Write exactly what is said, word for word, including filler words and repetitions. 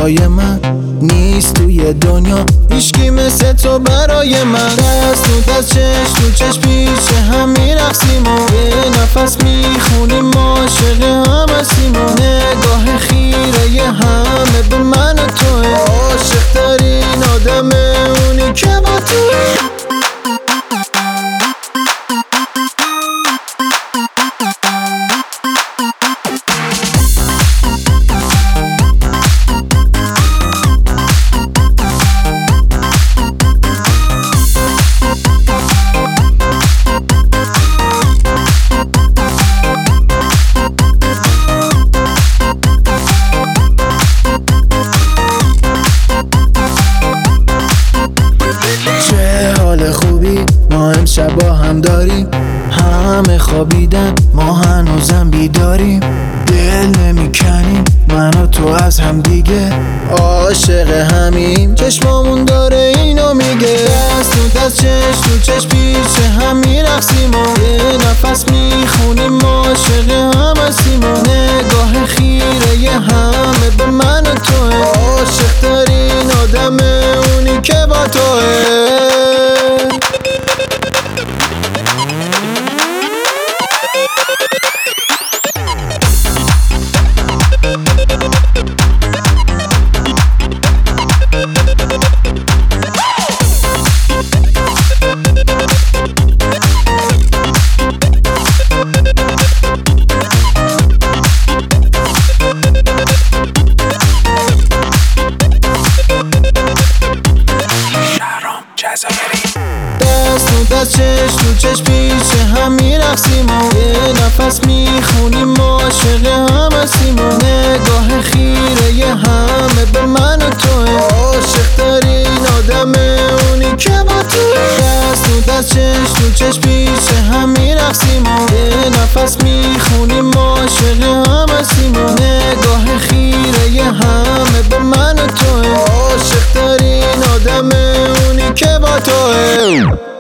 جای من نیست توی دنیا هیچکی مثل تو برای من. دست تو دست چشم تو چشم پیش هم میرقصیم و یه نفس میخونیم عاشق هم هستیم و نگاه خیره همه به من و توه. عاشق ترین آدمه اونی که با توه. خوبی ما امشب با هم داریم، همه خوابیدن ما هنوزم بیداریم. دل نمیکنیم من و تو از هم دیگه، عاشق همیم چشمامون داره اینو میگه. دست تو دست چشم تو چشم پیش هم میرقصیم و یه نفس میخونیم عاشق هم هستیم و نگاه خیره همه به من و توه. عاشق ترین آدمه اونی که با توه. دست تو دست چشم تو چشم پیش هم میرقصیم و یه نفس میخونیم عاشق هم هستیم و نگاه خیره همه به من و توه. عاشق ترین آدمه اونی که با توه. دست تو دست چشم تو چشم پیش هم میرقصیم و یه نفس میخونیم عاشق هم هستیم و نگاه خیره همه به من و توه. عاشق ترین آدمه اونی که با توه.